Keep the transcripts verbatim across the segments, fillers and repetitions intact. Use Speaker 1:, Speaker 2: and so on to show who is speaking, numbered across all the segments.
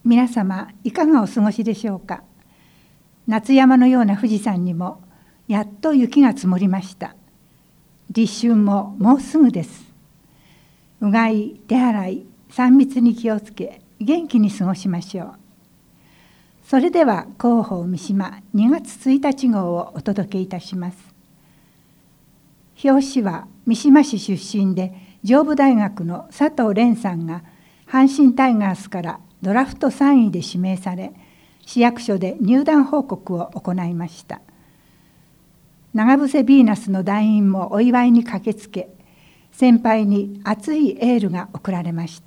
Speaker 1: 皆様いかがお過ごしでしょうか。夏山のような富士山にもやっと雪が積もりました。立春ももうすぐです。うがい、手洗い、さん密に気をつけ元気に過ごしましょう。それでは広報三島にがつついたち号をお届けいたします。表紙は三島市出身で上武大学の佐藤蓮さんが阪神タイガースからドラフトさんいで指名され、市役所で入団報告を行いました。長伏せヴィーナスの団員もお祝いに駆けつけ、先輩に熱いエールが送られました。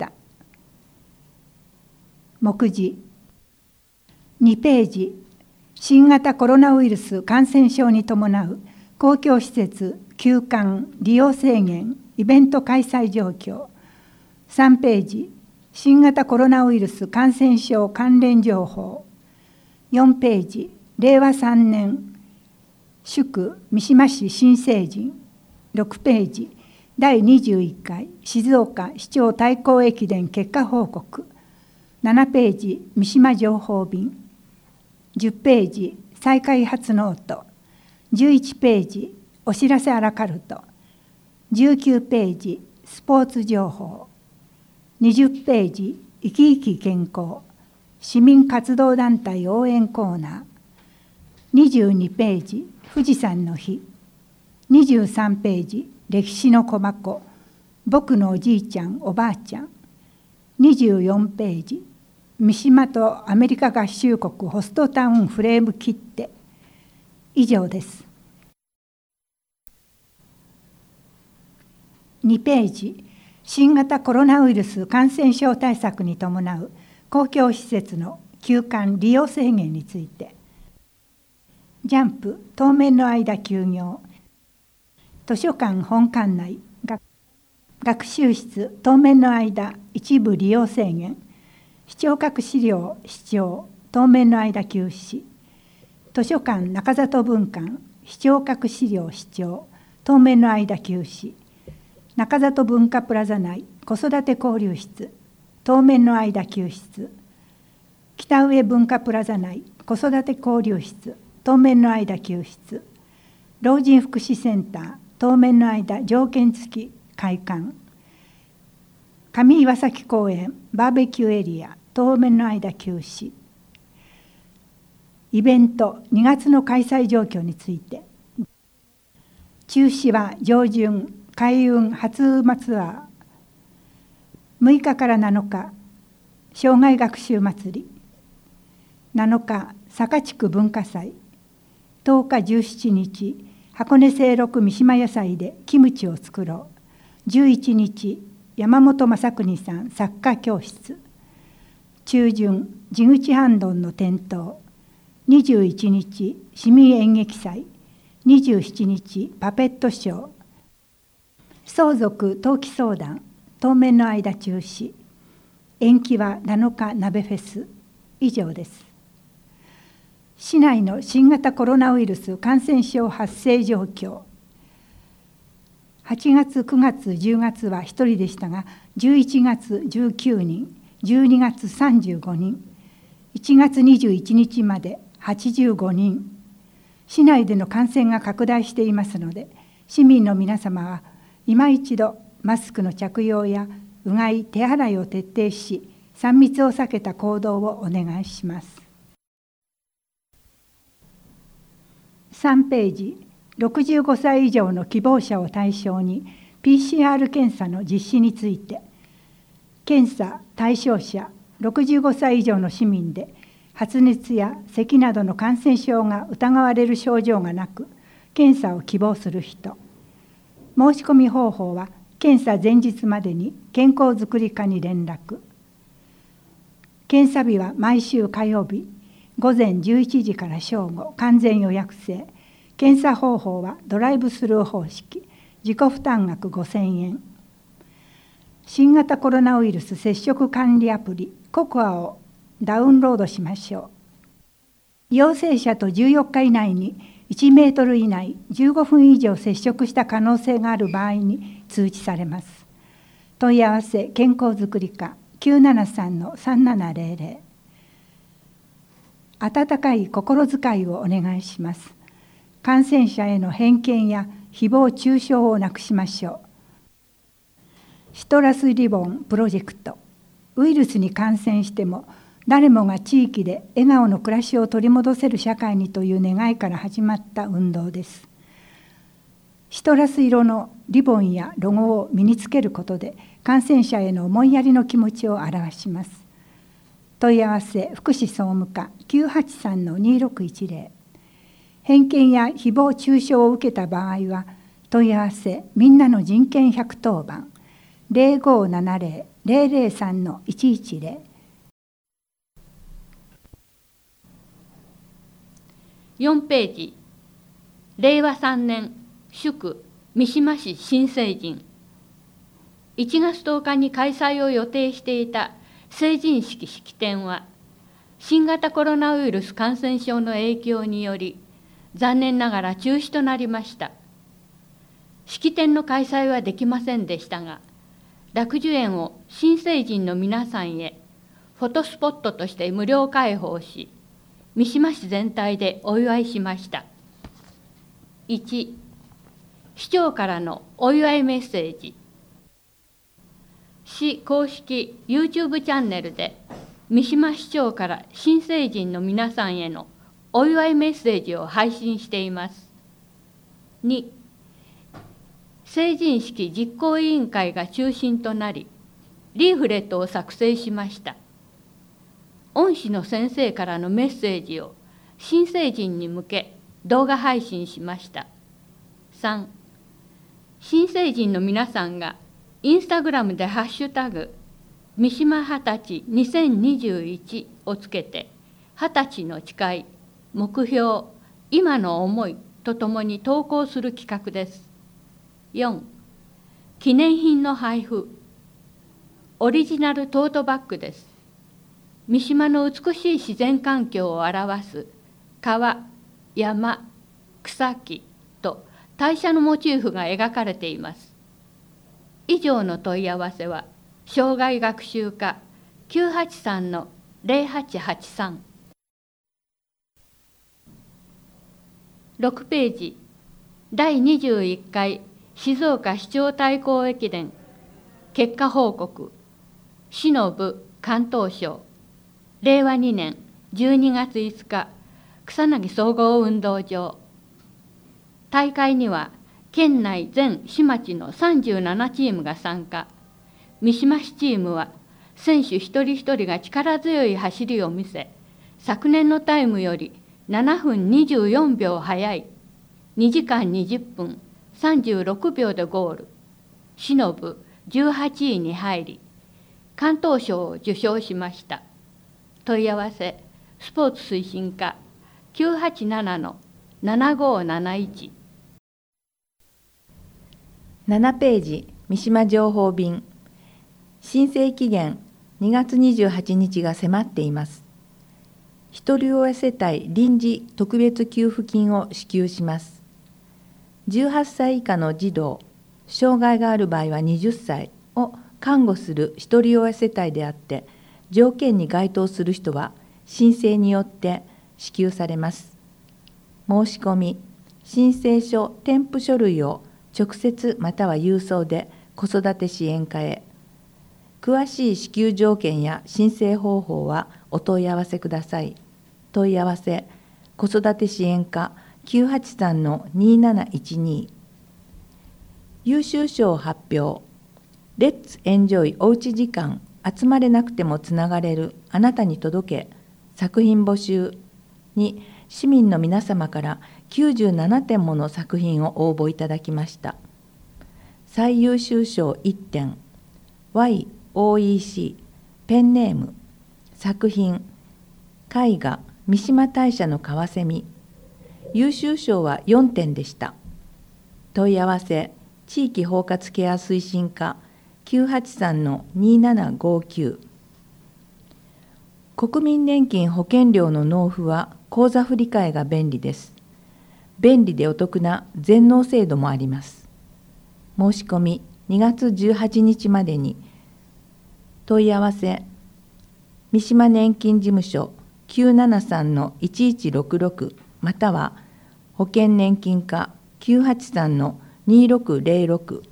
Speaker 1: 目次にページ、新型コロナウイルス感染症に伴う公共施設休館利用制限イベント開催状況。さんページ、新型コロナウイルス感染症関連情報。よんページ、れいわさんねん祝三島市新成人。ろくページ、だいにじゅういっかい静岡市長対抗駅伝結果報告。ななページ、三島情報便。じゅっページ、再開発ノート。じゅういちページ、お知らせアラカルト。じゅうきゅうページ、スポーツ情報。にじゅうページ、生き生き健康。市民活動団体応援コーナー。にじゅうにページ、富士山の日。にじゅうさんページ、歴史の小箱。僕のおじいちゃん、おばあちゃん。にじゅうよんページ、三島とアメリカ合衆国ホストタウンフレーム切手。以上です。にページ、新型コロナウイルス感染症対策に伴う公共施設の休館利用制限について。ジャンプ当面の間休業。図書館本館内学習室当面の間一部利用制限。視聴覚資料視聴当面の間休止。図書館中里分館視聴覚資料視聴当面の間休止。中里文化プラザ内子育て交流室当面の間休室。北上文化プラザ内子育て交流室当面の間休室。老人福祉センター当面の間条件付き開館。上岩崎公園バーベキューエリア当面の間休止。イベントにがつの開催状況について。中止は上旬開運初馬ツアー。むいかからなのか生涯学習祭り。なのか坂地区文化祭。とおかじゅうしちにち箱根清六三島野菜でキムチを作ろう。じゅういちにち山本正邦さんサッカー教室。中旬地口半ドンの点灯。にじゅういちにち市民演劇祭。にじゅうしちにちパペットショー。相続登記相談当面の間中止。延期はなのか鍋フェス。以上です。市内の新型コロナウイルス感染症発生状況。はちがつくがつじゅうがつはひとりでしたが、じゅういちがつじゅうきゅうにん、じゅうにがつさんじゅうごにん、いちがつにじゅういちにちまではちじゅうごにん。市内での感染が拡大していますので、市民の皆様は今一度マスクの着用やうがい手洗いを徹底し、さん密を避けた行動をお願いします。さんページ、ろくじゅうごさい以上の希望者を対象に ピーシーアール 検査の実施について。検査対象者ろくじゅうごさい以上の市民で発熱や咳などの感染症が疑われる症状がなく、検査を希望する人。申し込み方法は検査前日までに健康づくり課に連絡。検査日は毎週火曜日ごぜんじゅういちじから正午完全予約制。検査方法はドライブスルー方式。自己負担額ごせんえん。新型コロナウイルス接触管理アプリココアをダウンロードしましょう。陽性者とじゅうよっか以内にいちメートル以内じゅうごふん以上接触した可能性がある場合に通知されます。問い合わせ健康づくり課 きゅうななさんのさんななぜろぜろ温かい心遣いをお願いします。感染者への偏見や誹謗中傷をなくしましょう。シトラスリボンプロジェクト、ウイルスに感染しても誰もが地域で笑顔の暮らしを取り戻せる社会にという願いから始まった運動です。シトラス色のリボンやロゴを身につけることで感染者への思いやりの気持ちを表します。問い合わせ福祉総務課 きゅうはちさんのにろくいちぜろ。偏見や誹謗中傷を受けた場合は問い合わせみんなの人権ひゃくとおばん ゼロごーななゼロ ゼロゼロさんのいちいちゼロ。
Speaker 2: よんページ、れいわさんねん祝三島市新成人。いちがつとおかに開催を予定していた成人式式典は、新型コロナウイルス感染症の影響により、残念ながら中止となりました。式典の開催はできませんでしたが、楽寿園を新成人の皆さんへフォトスポットとして無料開放し、三島市全体でお祝いしました。いち、市長からのお祝いメッセージ。市公式 YouTube チャンネルで三島市長から新成人の皆さんへのお祝いメッセージを配信しています。に、成人式実行委員会が中心となり、リーフレットを作成しました。恩師の先生からのメッセージを新成人に向け動画配信しました。さん、新成人の皆さんがインスタグラムでハッシュタグ三島二十歳にせんにじゅういちをつけて、二十歳の誓い、目標、今の思いとともに投稿する企画です。よん、記念品の配布。オリジナルトートバッグです。三島の美しい自然環境を表す川、山、草木と大社のモチーフが描かれています。以上の問い合わせは、障害学習課 きゅうはちさんのゼロはちはちさん。ろくページ、だいにじゅういっかい静岡市長対抗駅伝結果報告。市の部関東省れいわにねんじゅうにがついつか草薙総合運動場。大会には県内全市町のさんじゅうななチームが参加。三島市チームは選手一人一人が力強い走りを見せ、昨年のタイムよりななふんにじゅうよんびょう早いにじかんにじゅっぷんさんじゅうろくびょうでゴール。市の部じゅうはちいに入り、関東賞を受賞しました。問い合わせスポーツ推進課 きゅうはちななのななごーなないち。
Speaker 3: ななページ、三島情報便。申請期限にがつにじゅうはちにちが迫っています。ひとり親世帯臨時特別給付金を支給します。じゅうはっさい以下の児童、障害がある場合ははたちを看護するひとり親世帯であって、条件に該当する人は申請によって支給されます。申し込み、申請書、添付書類を直接または郵送で子育て支援課へ。詳しい支給条件や申請方法はお問い合わせください。問い合わせ、子育て支援課 きゅうはちさんのになないちに。優秀賞発表。レッツエンジョイおうち時間、集まれなくてもつながれるあなたに届け、作品募集に市民の皆様からきゅうじゅうななてんもの作品を応募いただきました。最優秀賞いってん、ワイオーイーシー、ペンネーム、作品、絵画、三島大社のカワセミ。優秀賞はよんてんでした。問い合わせ、地域包括ケア推進課 きゅうはちさんのにななごきゅう。国民年金保険料の納付は口座振替が便利です。便利でお得な全納制度もあります。申し込みにがつじゅうはちにちまでに。問い合わせ、三島年金事務所きゅうななさんのいちいちろくろく または保険年金課 きゅうはちさんのにろくぜろろく。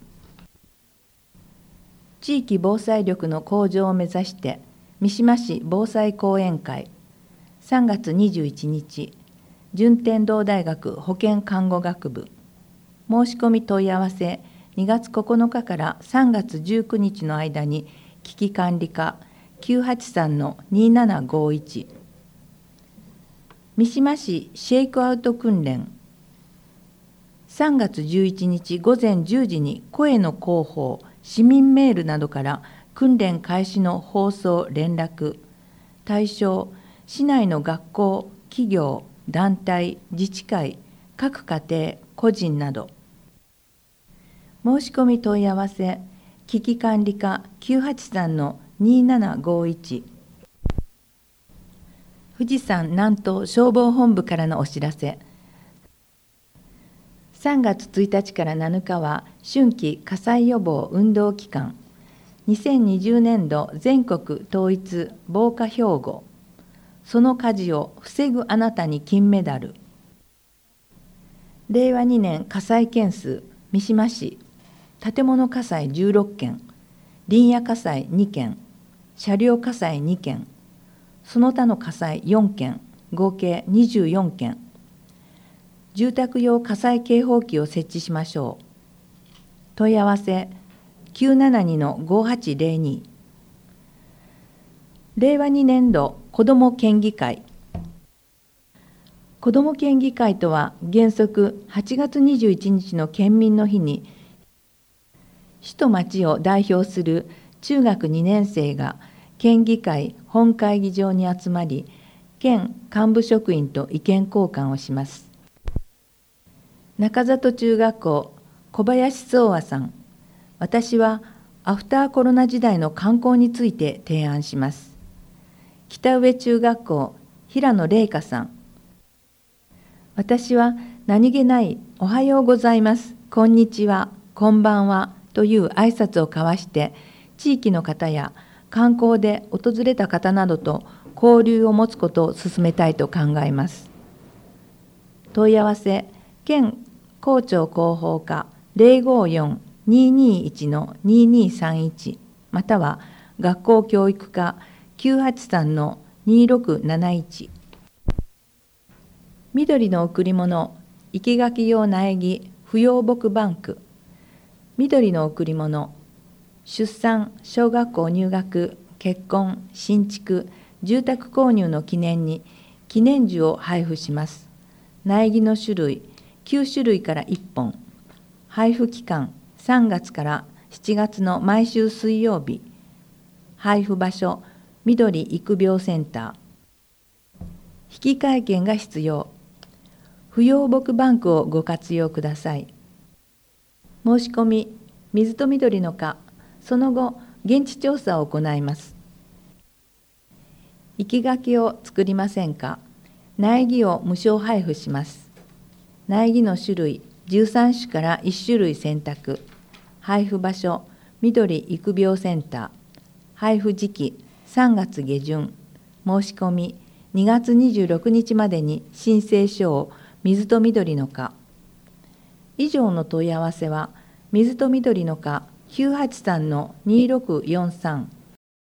Speaker 3: 地域防災力の向上を目指して三島市防災講演会さんがつにじゅういちにち、順天堂大学保健看護学部。申し込み問い合わせにがつここのかからさんがつじゅうくにちの間に危機管理課 きゅうはちさんのにななごいち。三島市シェイクアウト訓練さんがつじゅういちにちごぜんじゅうじに声の広報、市民メールなどから訓練開始の放送連絡。対象、市内の学校、企業、団体、自治会、各家庭、個人など。申し込み問い合わせ、危機管理課 きゅうはちさんのにななごいち。富士山南東消防本部からのお知らせ。さんがつついたちからなのかは春季火災予防運動期間、にせんにじゅうねんど全国統一防火標語、その火事を防ぐあなたに金メダル。れいわにねん火災件数、三島市、建物火災じゅうろっけん、林野火災にけん、車両火災にけん、その他の火災よんけん、合計にじゅうよんけん。住宅用火災警報器を設置しましょう。問い合わせきゅうななにのごはちぜろに。れいわにねんど子ども県議会。子ども県議会とは原則はちがつにじゅういちにちの県民の日に市と町を代表する中学にねんせいが県議会本会議場に集まり、県幹部職員と意見交換をします。中里中学校小林宗和さん、私はアフターコロナ時代の観光について提案します。北上中学校平野玲香さん、私は何気ないおはようございます、こんにちは、こんばんはという挨拶を交わして地域の方や観光で訪れた方などと交流を持つことを進めたいと考えます。問い合わせ県校長広報課 ぜろごよん にーにーいち のにーにーさんいち または学校教育課 きゅうはちさんのにーろくなないち。緑の贈り物生け垣用苗木不要木バンク。緑の贈り物、出産、小学校入学、結婚、新築、住宅購入の記念に記念樹を配布します。苗木の種類きゅうしゅるいからいっぽん。配布期間さんがつからしちがつの毎週水曜日。配布場所緑育苗センター。引換券が必要。不要木バンクをご活用ください。申し込み水と緑の課、その後現地調査を行います。生け垣を作りませんか。苗木を無償配布します。苗木の種類じゅうさんしゅからいっしゅるい選択。配布場所緑育苗センター。配布時期さんがつげじゅん。申し込みにがつにじゅうろくにちまでに申請書を水と緑の課。以上の問い合わせは水と緑の課 きゅうはちさんのにーろくよんさん。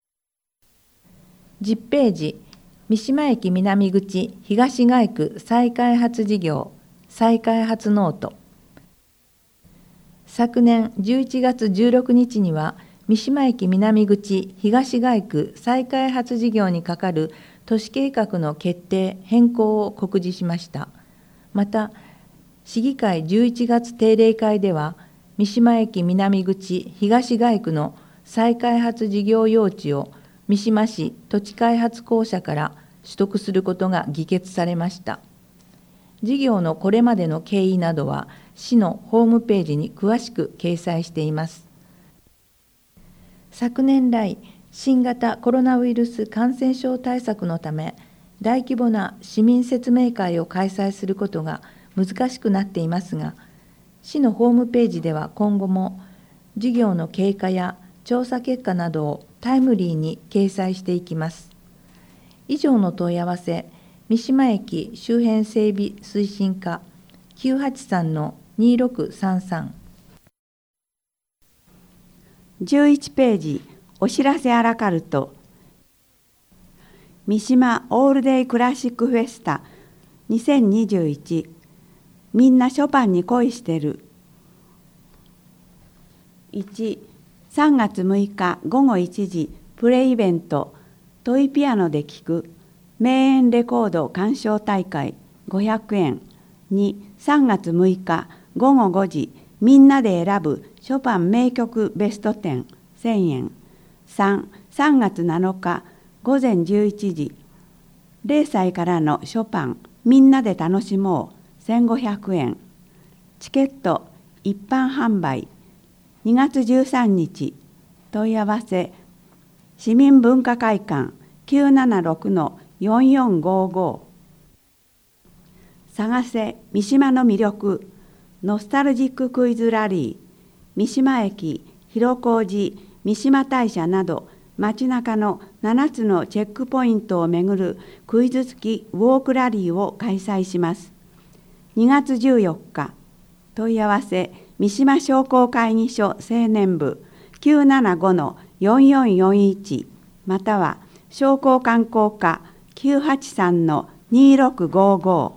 Speaker 3: じゅっページ、三島駅南口東街区再開発事業再開発ノート。昨年じゅういちがつじゅうろくにちには三島駅南口東街区再開発事業に係る都市計画の決定変更を告示しました。また市議会じゅういちがつ定例会では三島駅南口東街区の再開発事業用地を三島市土地開発公社から取得することが議決されました。事業のこれまでの経緯などは市のホームページに詳しく掲載しています。昨年来、新型コロナウイルス感染症対策のため、大規模な市民説明会を開催することが難しくなっていますが、市のホームページでは今後も事業の経過や調査結果などをタイムリーに掲載していきます。 以上の問い合わせ、三島駅周辺整備推進課 きゅうはちさんのにろくさんさん。
Speaker 4: じゅういちページ、お知らせアラカルト。三島オールデイクラシックフェスタにせんにじゅういち、みんなショパンに恋してる。いち、さんがつむいかごごいちじ、プレイベント、トイピアノで聴く名演レコード鑑賞大会ごひゃくえん。に、さんがつむいかごごごじ、みんなで選ぶショパン名曲ベストじゅう、せんえん。さん、さんがつなのかごぜんじゅういちじ、れいさいからのショパンみんなで楽しもうせんごひゃくえん。チケット一般販売にがつじゅうさんにち。問い合わせ市民文化会館 きゅうななろくのよんよんごご。探せ三島の魅力ノスタルジッククイズラリー。三島駅、広小路、三島大社など街中のななつのチェックポイントをめぐるクイズ付きウォークラリーを開催します。にがつじゅうよっか。問い合わせ三島商工会議所青年部 きゅうななごのよんよんよんいち または商工観光課 きゅうはちさんのにろくごご。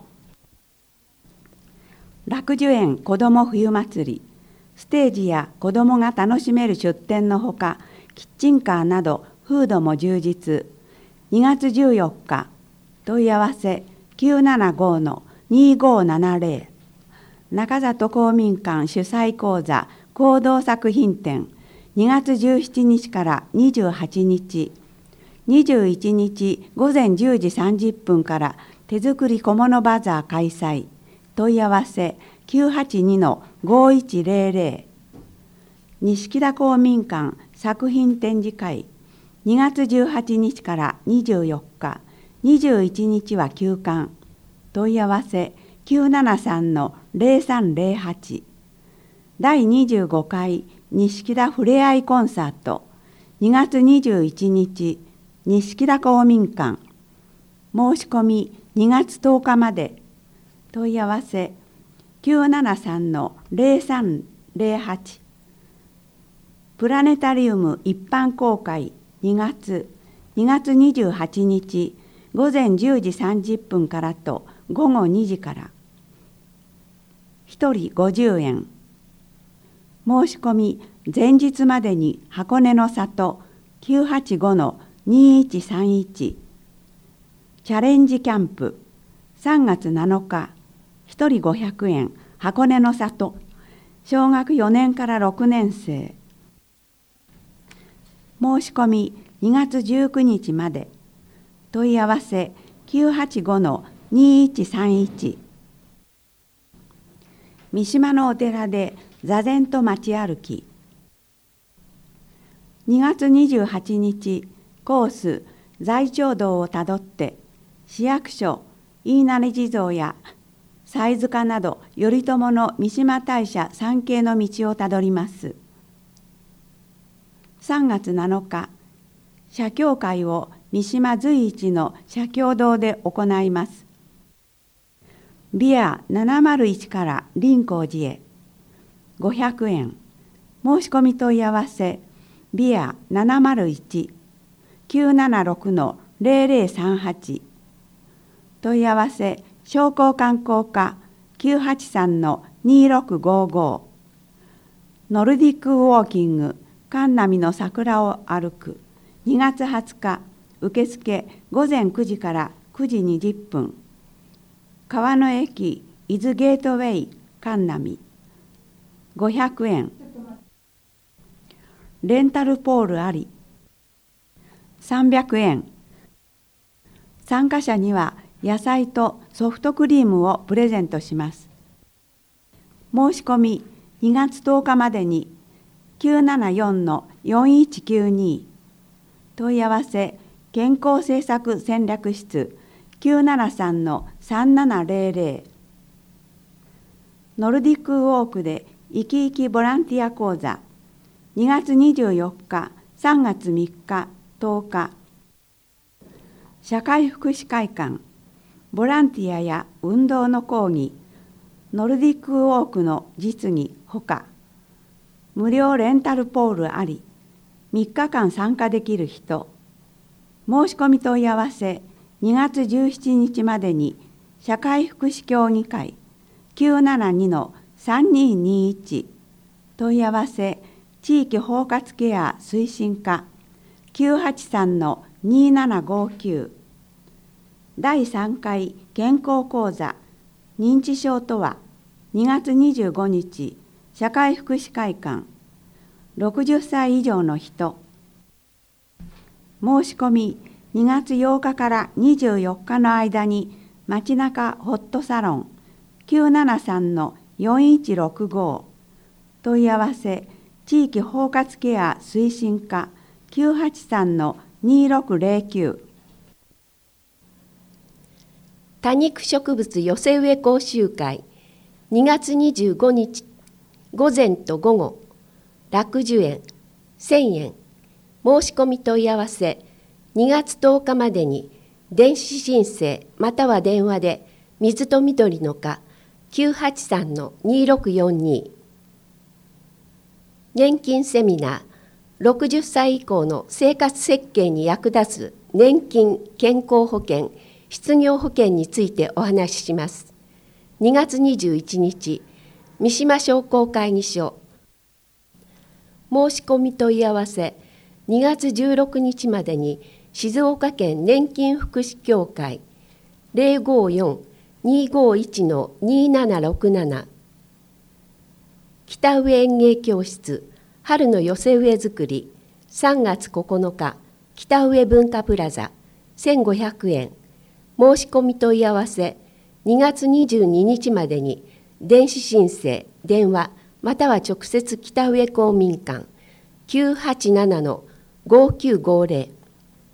Speaker 4: 楽寿園子ども冬祭り。ステージや子どもが楽しめる出店のほか、キッチンカーなどフードも充実。にがつじゅうよっか。問い合わせきゅうななごのにごななぜろ。中里公民館主催講座行動作品展にがつじゅうしちにちからにじゅうはちにち。にじゅういちにちごぜんじゅうじさんじゅっぷんから手作り小物バザー開催。問い合わせきゅうはちにのごいちぜろぜろ。錦田公民館作品展示会にがつじゅうはちにちからにじゅうよっか。にじゅういちにちは休館。問い合わせきゅうななさんのぜろさんぜろはち。だいにじゅうごかい錦田ふれあいコンサートにがつにじゅういちにち錦田公民館。申し込みにがつとおかまで。問い合わせきゅうななさんのぜろさんぜろはち。プラネタリウム一般公開にがつにがつにじゅうはちにちごぜんじゅうじさんじゅっぷんからとごごにじから。ひとりごじゅうえん。申し込み前日までに箱根の里 きゅうはちごのにいちさんいち。チャレンジキャンプさんがつなのか。ひとりごひゃくえん箱根の里。小学よねんからろくねんせい。申し込みにがつじゅうくにちまで。問い合わせきゅうはちごのにいちさんいち。三島のお寺で座禅と街歩き。にがつにじゅうはちにちコース在町道をたどって市役所飯稲地蔵や貝塚など頼朝の三島大社参詣の道をたどります。さんがつなのか、写経会を三島随一の写経堂で行います。ビアななまるいちから林光寺へ。ごひゃくえん。申し込み問い合わせ、ビアななまるいち きゅうななろくのぜろぜろさんはち。問い合わせ、商工観光課 きゅうはちさんのにろくごご。ノルディックウォーキング神波の桜を歩くにがつはつか。受付ごぜんくじからくじにじゅっぷん。川の駅伊豆ゲートウェイ神波ごひゃくえん。レンタルポールありさんびゃくえん。参加者には野菜とソフトクリームをプレゼントします。申し込みにがつとおかまでに きゅうななよんのよんいちきゅうに。問い合わせ健康政策戦略室 きゅうななさんのさんななぜろぜろ。ノルディックウォークで生き生きボランティア講座にがつにじゅうよっか、さんがつみっか、とおか。 社会福祉会館、ボランティアや運動の講義、ノルディックウォークの実技ほか、無料レンタルポールあり、みっかかん参加できる人、申し込み問い合わせにがつじゅうしちにちまでに社会福祉協議会 きゅうななにのさんにーにーいち 問い合わせ地域包括ケア推進課 きゅうはちさんのにーななごきゅう だいさんかい健康講座認知症とはにがつにじゅうごにち社会福祉会館ろくじゅっさい以上の人申し込みにがつようかからにじゅうよっかの間に街中ホットサロン きゅうななさんのよんいちろくご 問い合わせ地域包括ケア推進課 きゅうはちさんのにーろくぜろきゅう
Speaker 5: 多肉植物寄せ植え講習会にがつにじゅうごにち午前と午後楽寿園せんえん申し込み問い合わせにがつとおかまでに電子申請または電話で水と緑の課 きゅうはちさんのにーろくよんに年金セミナーろくじゅっさい以降の生活設計に役立つ年金健康保険失業保険についてお話しします。にがつにじゅういちにち三島商工会議所申し込み問い合わせにがつじゅうろくにちまでに静岡県年金福祉協会 ぜろごよんにーごいちのにーななろくなな 北上園芸教室春の寄せ植え作りさんがつここのか北上文化プラザせんごひゃくえん申し込み問い合わせにがつにじゅうににちまでに電子申請電話または直接北上公民館 きゅうはちななのごきゅうごぜろ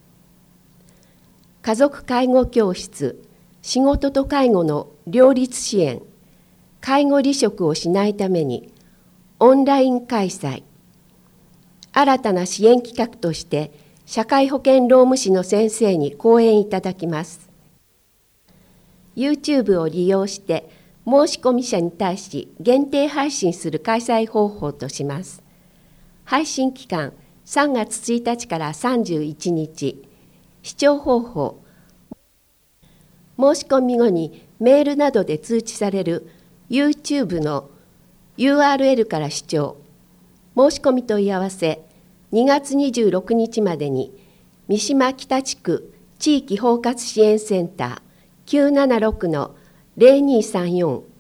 Speaker 5: 家族介護教室仕事と介護の両立支援介護離職をしないためにオンライン開催新たな支援企画として社会保険労務士の先生に講演いただきます。YouTube を利用して申し込み者に対し限定配信する開催方法とします。配信期間さんがつついたちからさんじゅういちにち、視聴方法、申し込み後にメールなどで通知される YouTube の ユーアールエル から視聴、申し込み問い合わせにがつにじゅうろくにちまでに三島北地区地域包括支援センター きゅうななろくのぜろにさんよん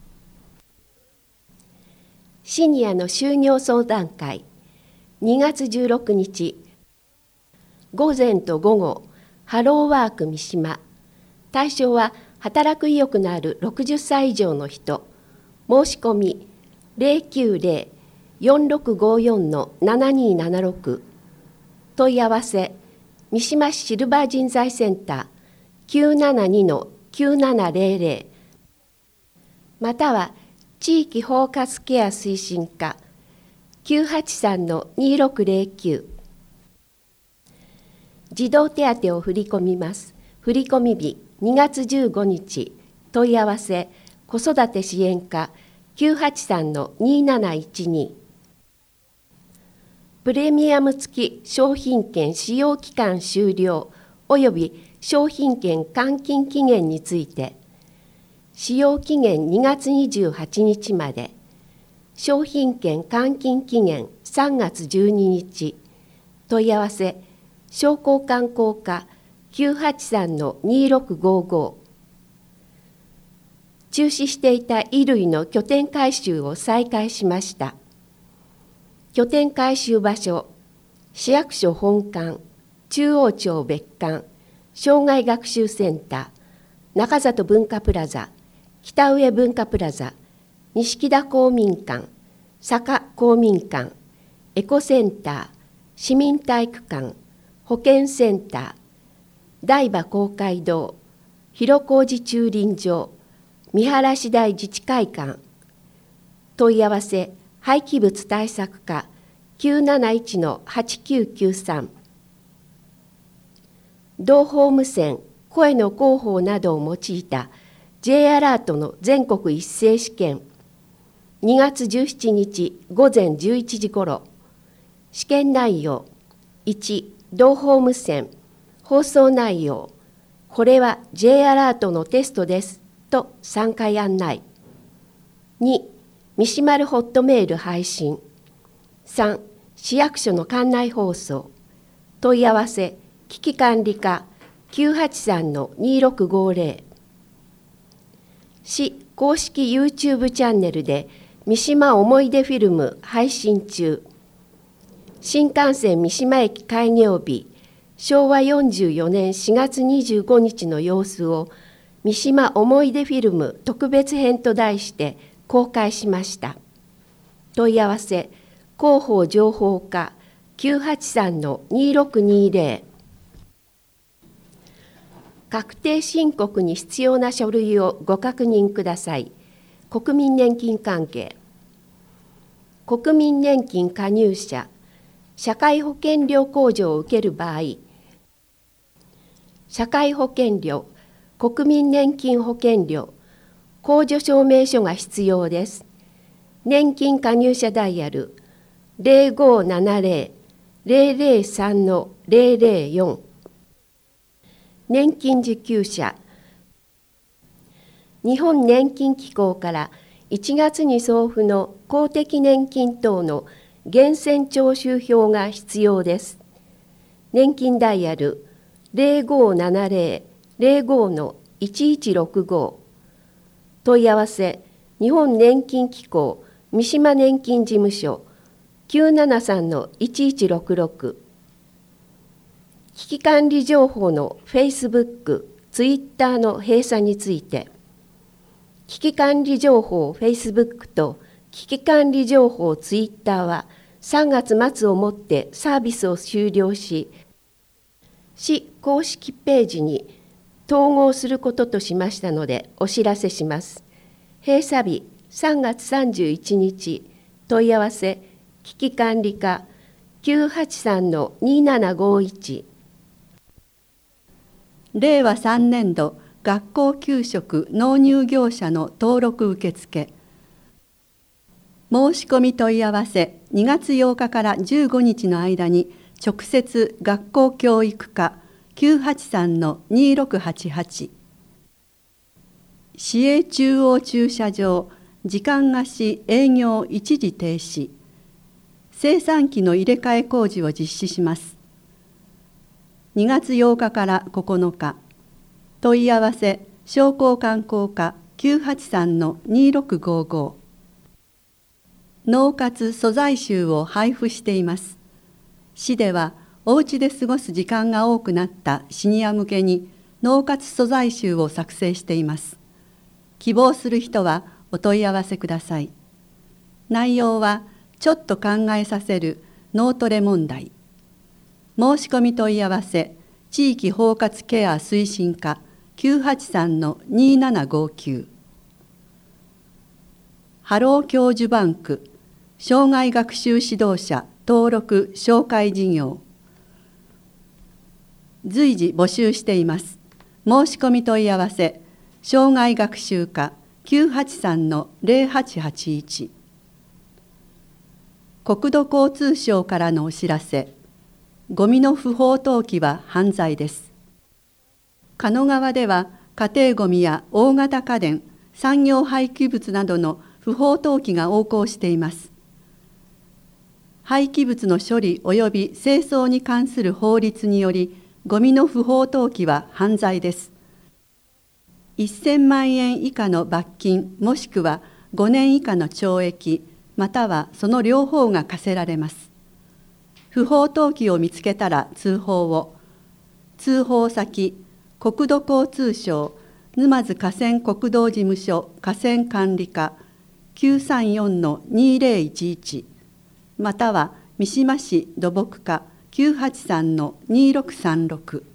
Speaker 5: シニアの就業相談会にがつじゅうろくにち午前と午後ハローワーク三島対象は働く意欲のあるろくじゅっさい以上の人申し込みぜろきゅうぜろ よんろくごよんのななにーななろく問い合わせ三島市シルバー人材センター きゅうななにのきゅうななぜろぜろ または地域包括ケア推進課 きゅうはちさんのにーろくぜろきゅう 児童手当を振り込みます。振込日にがつじゅうごにち問い合わせ子育て支援課 きゅうはちさんのにーなないちに プレミアム付き商品券使用期間終了および商品券換金期限について使用期限にがつにじゅうはちにちまで商品券換金期限さんがつじゅうににち問い合わせ商工観光課 きゅうはちさんのにーろくごご 中止していた衣類の拠点回収を再開しました。拠点回収場所市役所本館中央町別館障害学習センター中里文化プラザ北上文化プラザ錦田公民館坂公民館エコセンター市民体育館保健センター台場公会堂広小路駐輪場見晴市台自治会館問い合わせ廃棄物対策課 きゅうなないちのはちきゅうきゅうさん同法無線、声の広報などを用いた ジェイ アラートの全国一斉試験、にがつじゅうしちにちごぜんじゅういちじ頃、試験内容、いち、同法無線、放送内容、これは ジェイ アラートのテストですとさんかい案内。に、三島丸ホットメール配信。さん、市役所の館内放送。問い合わせ、危機管理課 きゅうはちさんのにろくごぜろ。市公式 YouTube チャンネルで三島思い出フィルム配信中。新幹線三島駅開業日、しょうわよんじゅうよねんしがつにじゅうごにちの様子を三島思い出フィルム特別編と題して公開しました。問い合わせ、広報情報課 きゅうはちさんのにろくにぜろ。確定申告に必要な書類をご確認ください。国民年金関係。国民年金加入者、社会保険料控除を受ける場合、社会保険料、国民年金保険料、控除証明書が必要です。年金加入者ダイヤルゼロごななゼロ ゼロゼロさんのゼロゼロよん。年金受給者、日本年金機構からいちがつに送付の公的年金等の源泉徴収票が必要です。年金ダイヤルゼロごななゼロ ゼロごのいちいちろくご。問い合わせ、日本年金機構三島年金事務所 きゅうななさんのいちいちろくろく。危機管理情報の Facebook、Twitter の閉鎖について、危機管理情報 Facebook と危機管理情報 Twitter はさんがつまつをもってサービスを終了し、市公式ページに統合することとしましたのでお知らせします。閉鎖日さんがつさんじゅういちにち、問い合わせ、危機管理課 きゅうはちさんのにななごいち。
Speaker 6: れいわさんねんど学校給食納入業者の登録受付。申し込み問い合わせにがつようかからじゅうごにちの間に直接学校教育課 きゅうはちさんのにろくはちはち。市営中央駐車場時間貸し営業一時停止。生産機の入れ替え工事を実施します。にがつようかからここのか。問い合わせ商工観光課 きゅうはちさんのにろくごご。農活素材集を配布しています。市ではお家で過ごす時間が多くなったシニア向けに農活素材集を作成しています。希望する人はお問い合わせください。内容はちょっと考えさせる脳トレ問題。申し込み問い合わせ地域包括ケア推進課 きゅうはちさんのにななごきゅう。ハロー教授バンク障害学習指導者登録紹介事業。随時募集しています。申し込み問い合わせ障害学習課 きゅうはちさんのゼロはちはちいち。国土交通省からのお知らせ。ゴミの不法投棄は犯罪です。狩野川では家庭ゴミや大型家電、産業廃棄物などの不法投棄が横行しています。廃棄物の処理及び清掃に関する法律により、ゴミの不法投棄は犯罪です。せんまんえん以下の罰金もしくはごねん以下の懲役、またはその両方が課せられます。不法投棄を見つけたら通報を。通報先、国土交通省沼津河川国道事務所河川管理課 きゅうさんよんのにゼロいちいち、または三島市土木課 きゅうはちさんのにろくさんろく。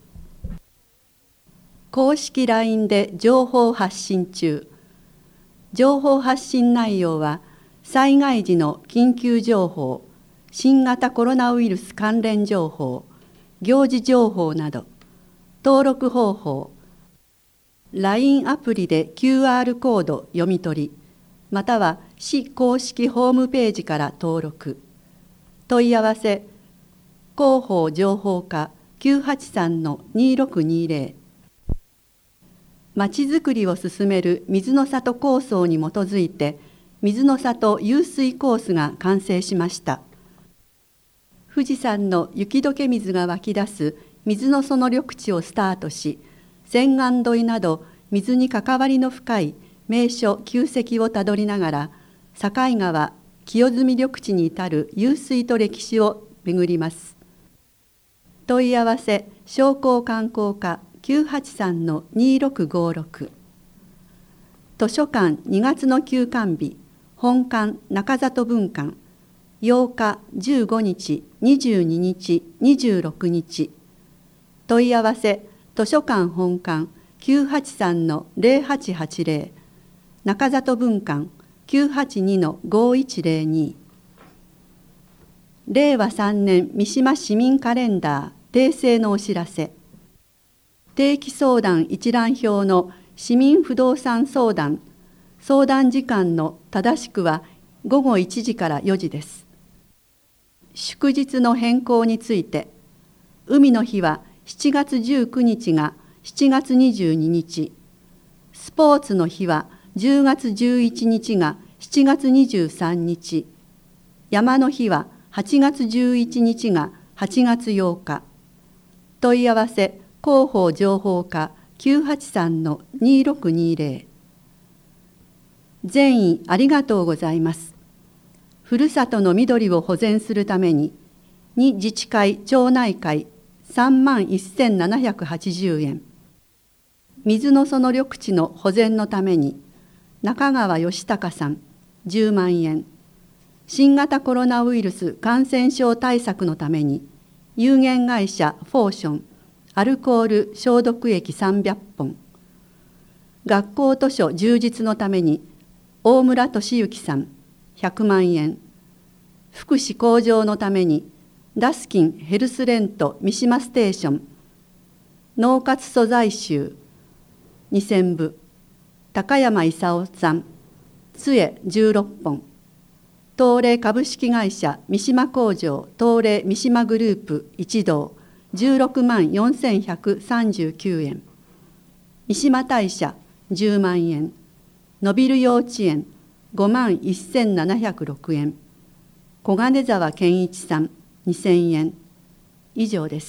Speaker 6: 公式 ライン で情報発信中。情報発信内容は災害時の緊急情報、新型コロナウイルス関連情報、行事情報など、 登録方法、ライン アプリで キューアール コード読み取り、または市公式ホームページから登録。問い合わせ、広報情報課 きゅうはちさんのにろくにぜろ。まちづくりを進める水の里構想に基づいて、水の里湧水コースが完成しました。富士山の雪解け水が湧き出す水の園緑地をスタートし、洗顔土井など水に関わりの深い名所旧跡をたどりながら、境川清澄緑地に至る湧水と歴史を巡ります。問い合わせ商工観光課 きゅうはちさんのにろくごろく。図書館にがつの休館日、本館中里分館、ようか、じゅうごにち、にじゅうににち、にじゅうろくにち。問い合わせ図書館本館 きゅうはちさんのぜろはちはちぜろ、中里分館 きゅうはちにのごいちぜろに。れいわさんねん三島市民カレンダー訂正のお知らせ。定期相談一覧表の市民不動産相談、相談時間の正しくはごごいちじからよじです。祝日の変更について、海の日はしちがつじゅうくにちがしちがつにじゅうににち、スポーツの日はじゅうがつじゅういちにちがしちがつにじゅうさんにち、山の日ははちがつじゅういちにちがはちがつようか。問い合わせ広報情報課 きゅうはちさんのにろくにぜろ。善意ありがとうございます。ふるさとの緑を保全するために、に自治会町内会さんまんせんななひゃくはちじゅうえん。水の園緑地の保全のために、中川義隆さんじゅうまんえん。新型コロナウイルス感染症対策のために、有限会社フォーションアルコール消毒液さんびゃっぽん。学校図書充実のために、大村俊之さんひゃくまんえん。福祉向上のために、ダスキンヘルスレント三島ステーション農活素材集にせんぶ、高山勲さん杖じゅうろっぽん。東レ株式会社三島工場東レ三島グループ一同じゅうろくまんよんせんひゃくさんじゅうきゅうえん。三島大社じゅうまんえん。のびる幼稚園ごまんせんななひゃくろくえん。小金沢健一さんにせんえん。以上です。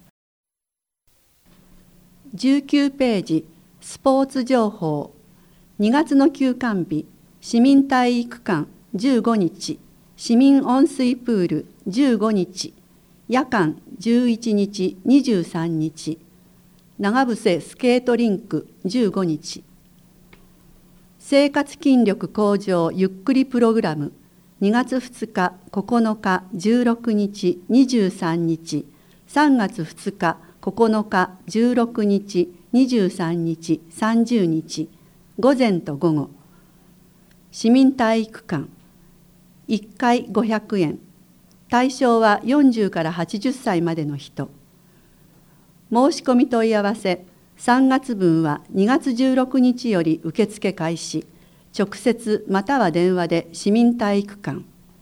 Speaker 6: じゅうきゅうページスポーツ情報。にがつの休館日、市民体育館じゅうごにち、市民温水プールじゅうごにち、夜間じゅういちにちにじゅうさんにち、長伏スケートリンクじゅうごにち。生活筋力向上ゆっくりプログラムにがつふつか、ここのか、じゅうろくにち、にじゅうさんにち、さんがつふつか、ここのか、じゅうろくにち、にじゅうさんにち、さんじゅうにち、午前と午後。市民体育館いっかいごひゃくえん。対象はよんじゅうからはちじゅっさいまでの人。申し込み問い合わせさんがつぶんはにがつじゅうろくにちより受付開始。直接または電話で市民体育館。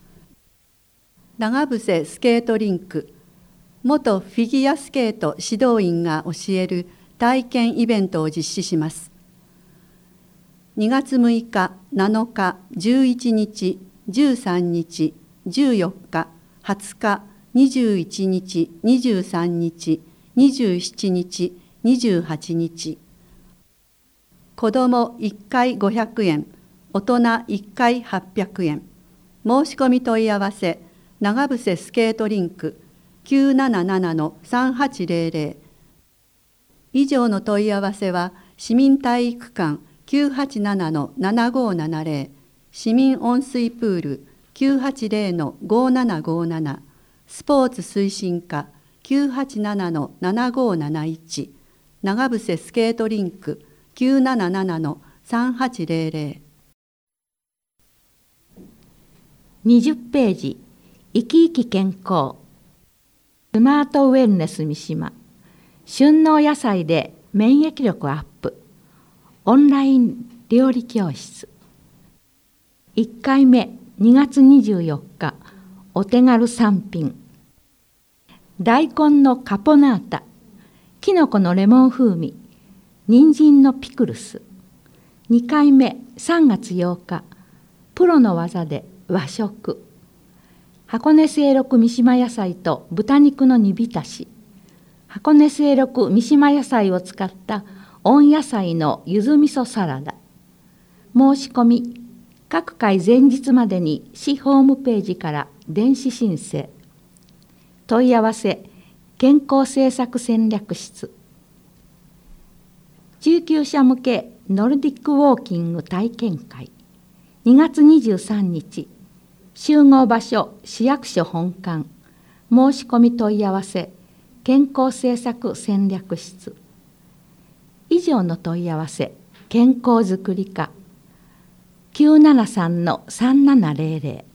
Speaker 6: 長伏スケートリンク。元フィギュアスケート指導員が教える体験イベントを実施します。にがつむいか、なのか、じゅういちにち、じゅうさんにち、じゅうよっか、はつか、にじゅういちにち、にじゅうさんにち、にじゅうしちにち、にじゅうはちにち。子どもいっかいごひゃくえん、大人いっかいはっぴゃくえん。申し込み問い合わせ、長伏スケートリンクきゅうななななのさんはちぜろぜろ。以上の問い合わせは、市民体育館きゅうはちななのななごななぜろ、市民温水プールきゅうはちぜろのごななごなな、スポーツ推進課きゅうはちななのななごなないち、長伏スケートリンクきゅうななななのさんはちぜろぜろ。
Speaker 7: にじゅっページ、生き生き健康。スマートウェルネス三島。 旬の野菜で免疫力アップオンライン料理教室。いっかいめにがつにじゅうよっか、お手軽さん品。大根のカポナータ、きのこのレモン風味、人参のピクルス。にかいめさんがつようか、プロの技で和食。箱根清六三島野菜と豚肉の煮浸し。箱根清六三島野菜を使った温野菜のゆず味噌サラダ。申し込み、各回前日までに市ホームページから電子申請。問い合わせ、健康政策戦略室。中級者向けノルディックウォーキング体験会。にがつにじゅうさんにち、集合場所市役所本館。申し込み問い合わせ、健康政策戦略室。以上の問い合わせ、健康づくり課 きゅうななさんのさんななぜろぜろ。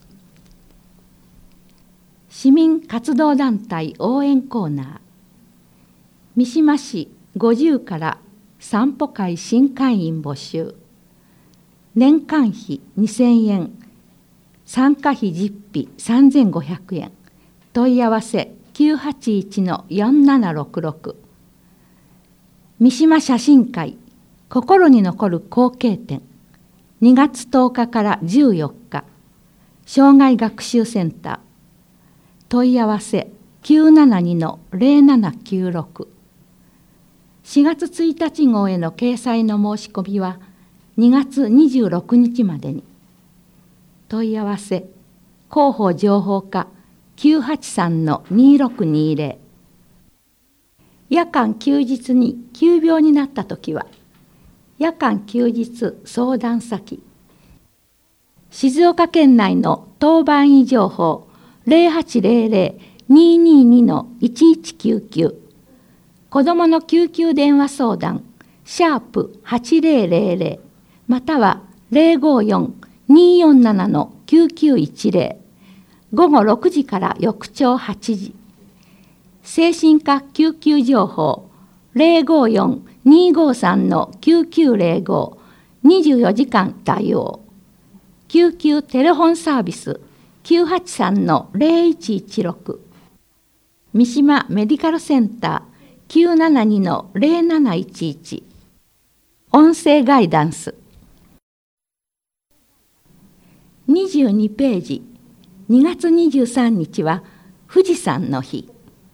Speaker 7: 市民活動団体応援コーナー。三島市ごじゅうから散歩会新会員募集。年間費にせんえん、参加費実費さんぜんごひゃくえん。問い合わせきゅうはちいちのよんななろくろく。三島写真会心に残る光景展。にがつとおかからじゅうよっか、障害学習センター。問い合わせきゅうななにのぜろななきゅうろく。しがつついたち号への掲載の申し込みはにがつにじゅうろくにちまでに。問い合わせ広報情報課きゅうはちさんのにろくにぜろ。夜間休日に急病になったときは、夜間休日相談先。静岡県内の当番医情報ぜろはちぜろぜろにーにーにのいちいちきゅうきゅう。子どもの救急電話相談シャープはちぜろぜろぜろまたはぜろごよんにーよんななのきゅうきゅういちぜろ。ごごろくじから翌朝はちじ。精神科救急情報ぜろごよんにーごさんのきゅうきゅうぜろご。にじゅうよじかん対応。救急テレフォンサービスきゅうはちさんのぜろいちいちろく。三島メディカルセンターきゅうななにのぜろなないちいち。音声ガイダンス。にじゅうにページ。にがつにじゅうさんにちは富士山の日。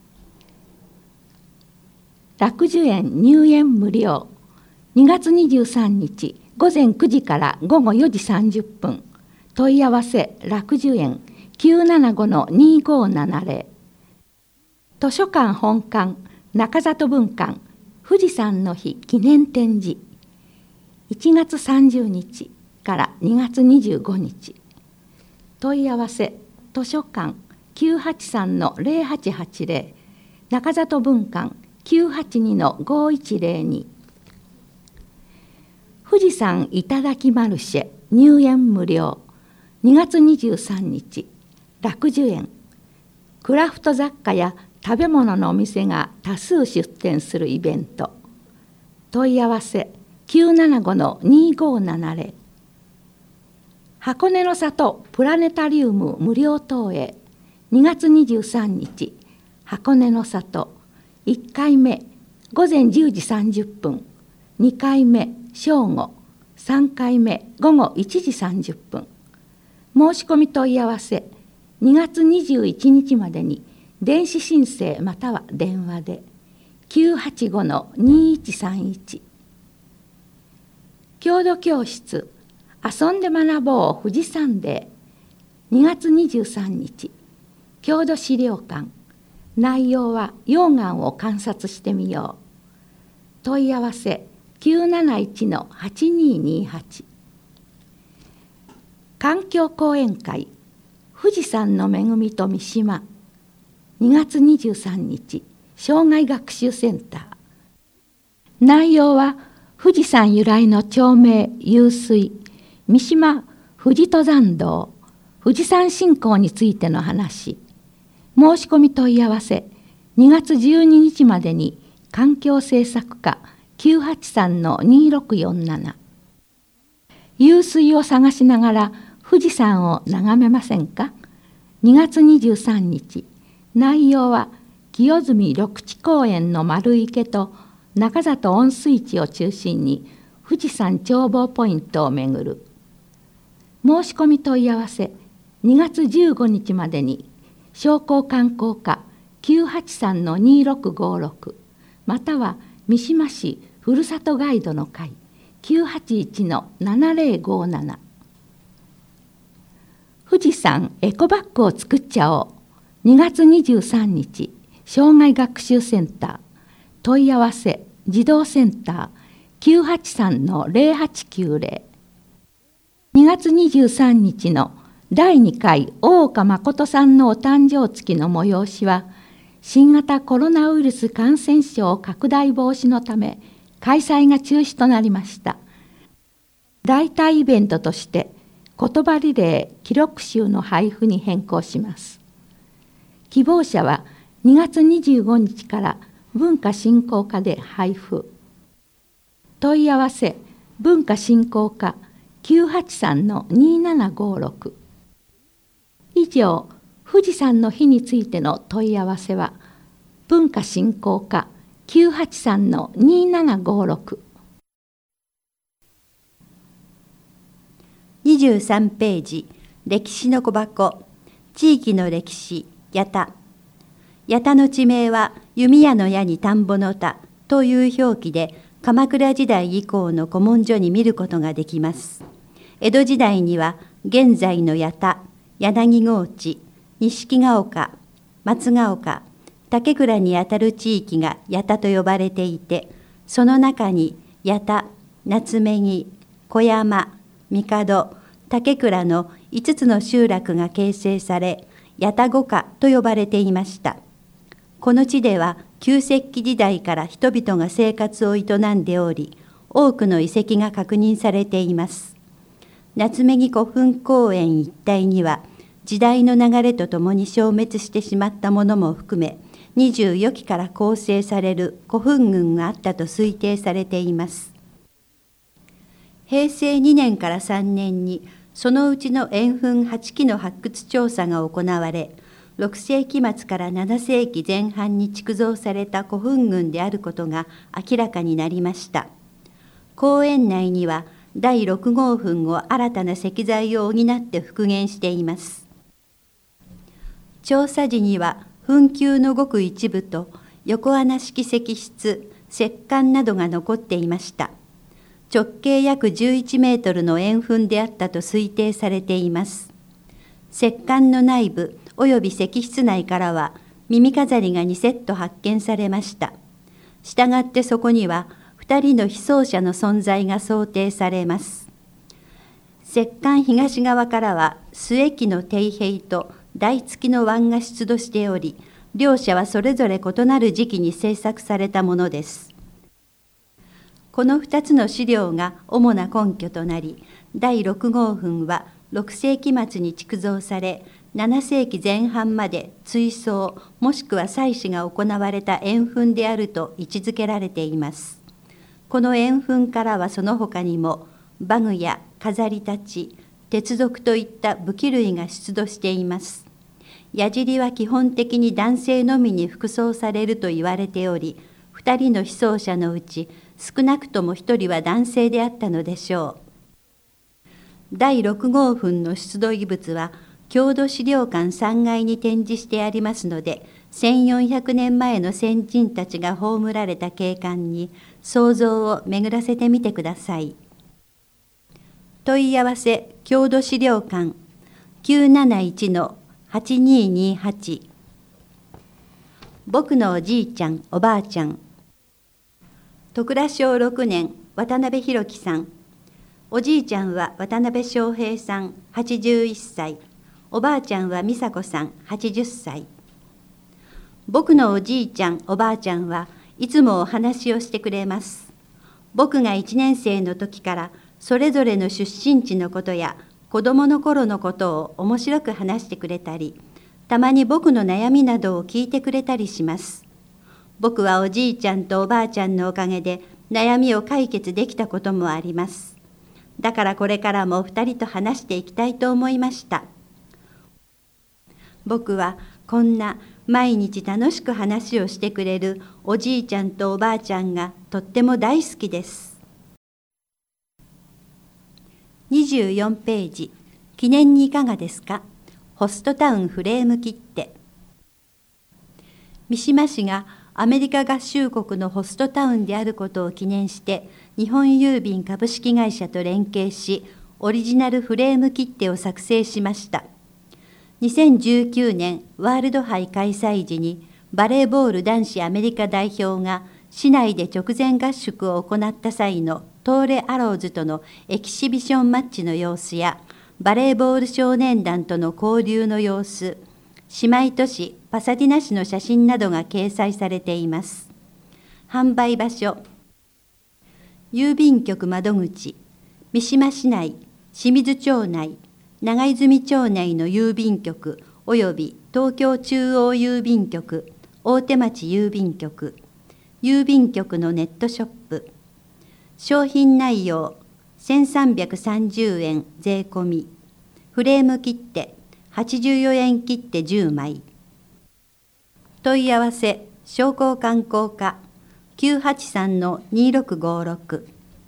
Speaker 7: 楽寿園入園無料。にがつにじゅうさんにちごぜんくじからごごよじさんじゅっぷん。問い合わせ楽寿園きゅうななごのにーごーななぜろ。図書館本館中里文館富士山の日記念展示。いちがつさんじゅうにちからにがつにじゅうごにち。問い合わせ図書館きゅうはちさんのぜろはちはちぜろ。中里文館きゅうはちにのごいちぜろに。富士山いただきマルシェ入園無料。にがつにじゅうさんにち楽寿園。クラフト雑貨や食べ物のお店が多数出店するイベント。問い合わせきゅうななごのにーごーななぜろ。箱根の里プラネタリウム無料投影。にがつにじゅうさんにち箱根の里いっかいめごぜんじゅうじさんじゅっぷん。にかいめ正午。さんかいめごごいちじさんじゅっぷん。申し込み問い合わせにがつにじゅういちにちまでに電子申請または電話で きゅうはちごのにーいちさんいち。郷土教室遊んで学ぼう富士山デー。にがつにじゅうさんにち郷土資料館。内容は溶岩を観察してみよう。問い合わせきゅうなないちのはちにーにーはち。環境講演会富士山の恵みと三島。にがつにじゅうさんにち障害学習センター。内容は富士山由来の町名湧水三島富士登山道富士山信仰についての話。申し込み問い合わせにがつじゅうににちまでに環境政策課 きゅうはちさんのにろくよんなな。湧水を探しながら富士山を眺めませんか。にがつにじゅうさんにち、内容は清澄緑地公園の丸池と中里温水地を中心に富士山眺望ポイントを巡る。申し込み問い合わせにがつじゅうごにちまでに商工観光課 きゅうはちさんのにろくごろく または三島市ふるさとガイドの会 きゅうはちいちのななぜろごなな。富士山エコバッグを作っちゃおう。にがつにじゅうさんにち、障害学習センター、問い合わせ児童センター きゅうはちさんのぜろはちきゅうぜろ。にがつにじゅうさんにちのだいにかい大岡誠さんのお誕生月の催しは、新型コロナウイルス感染症拡大防止のため開催が中止となりました。代替イベントとして言葉リレー記録集の配布に変更します。希望者はにがつにじゅうごにちから文化振興課で配布。問い合わせ文化振興課 きゅうはちさんのにななごろく。以上、富士山の日についての問い合わせは文化振興課 きゅうはちさんのにななごろく。
Speaker 8: にじゅうさんページ、歴史の小箱、地域の歴史、八田。八田の地名は弓矢の矢に田んぼの田という表記で、鎌倉時代以降の古文書に見ることができます。江戸時代には現在の八田、柳河内、錦ヶ丘、松ヶ丘、竹倉にあたる地域が八田と呼ばれていて、その中に八田、夏目木、小山、帝、竹倉のいつつの集落が形成され、八田五家と呼ばれていました。この地では旧石器時代から人々が生活を営んでおり、多くの遺跡が確認されています。夏目木古墳公園一帯には、時代の流れとともに消滅してしまったものも含め、にじゅうよきから構成される古墳群があったと推定されています。へいせいにねんからさんねんに、そのうちの円墳はちきの発掘調査が行われ、ろくせいきまつからななせいきぜんはんに築造された古墳群であることが明らかになりました。公園内にはだいろくごう墳を新たな石材を補って復元しています。調査時には墳丘のごく一部と横穴式石室、石棺などが残っていました。直径約じゅういちメートルの円墳であったと推定されています。石棺の内部および石室内からは耳飾りがにセット発見されました。したがってそこにはふたりの被葬者の存在が想定されます。石棺東側からは末期の底辺と台付きの碗が出土しており、両者はそれぞれ異なる時期に制作されたものです。このふたつの資料が主な根拠となり、だいろくごう墳はろくせいきまつに築造され、ななせいきぜんはんまで追葬もしくは祭祀が行われた円墳であると位置づけられています。この円墳からはその他にも馬具や飾りたち、鉄属といった武器類が出土しています。矢尻は基本的に男性のみに服装されると言われており、ふたりの被葬者のうち少なくともひとりは男性であったのでしょう。だいろくごう墳の出土遺物は郷土資料館さんがいに展示してありますので、せんよんひゃくねんまえの先人たちが葬られた景観に想像を巡らせてみてください。問い合わせ郷土資料館 きゅうなないちのはちにーにーはち。僕のおじいちゃんおばあちゃん。戸倉小ろくねん渡辺弘樹さん。おじいちゃんは渡辺翔平さんはちじゅういっさい。おばあちゃんは美佐子さんはちじゅっさい。僕のおじいちゃんおばあちゃんはいつもお話をしてくれます。僕がいちねんせいの時からそれぞれの出身地のことや子供の頃のことを面白く話してくれたり、たまに僕の悩みなどを聞いてくれたりします。 僕はおじいちゃんとおばあちゃんのおかげで悩みを解決できたこともあります。だからこれからもお二人と話していきたいと思いました。僕はこんな毎日楽しく話をしてくれるおじいちゃんとおばあちゃんがとっても大好きです。にじゅうよんページ、記念にいかがですか？ホストタウンフレーム切手。三島市がアメリカ合衆国のホストタウンであることを記念して、日本郵便株式会社と連携し、オリジナルフレーム切手を作成しました。にせんじゅうきゅうねんワールド杯開催時に、バレーボール男子アメリカ代表が市内で直前合宿を行った際のトーレ・アローズとのエキシビションマッチの様子や、バレーボール少年団との交流の様子、姉妹都市パサディナ市の写真などが掲載されています。販売場所、郵便局窓口、三島市内、清水町内、長泉町内の郵便局および東京中央郵便局、大手町郵便局、郵便局のネットショップ。商品内容、せんさんびゃくさんじゅうえん税込み。フレーム切手、はちじゅうよえん切手じゅうまい。問い合わせ、商工観光課 きゅうはちさんのにろくごろく。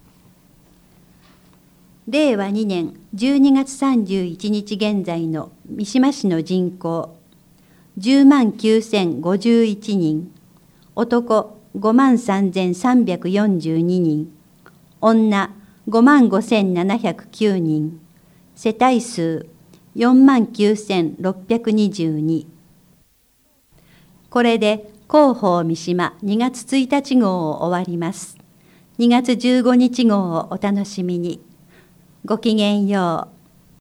Speaker 8: れいわにねんじゅうにがつさんじゅういちにち現在の三島市の人口、じゅうまんきゅうせんごじゅういちにん、男ごまんさんぜんさんびゃくよんじゅうににん、女ごまんごせんななひゃくきゅうにん、世帯数よんまんきゅうせんろっぴゃくにじゅうに。これで広報三島にがつついたち号を終わります。にがつじゅうごにち号をお楽しみに。ごきげんよう。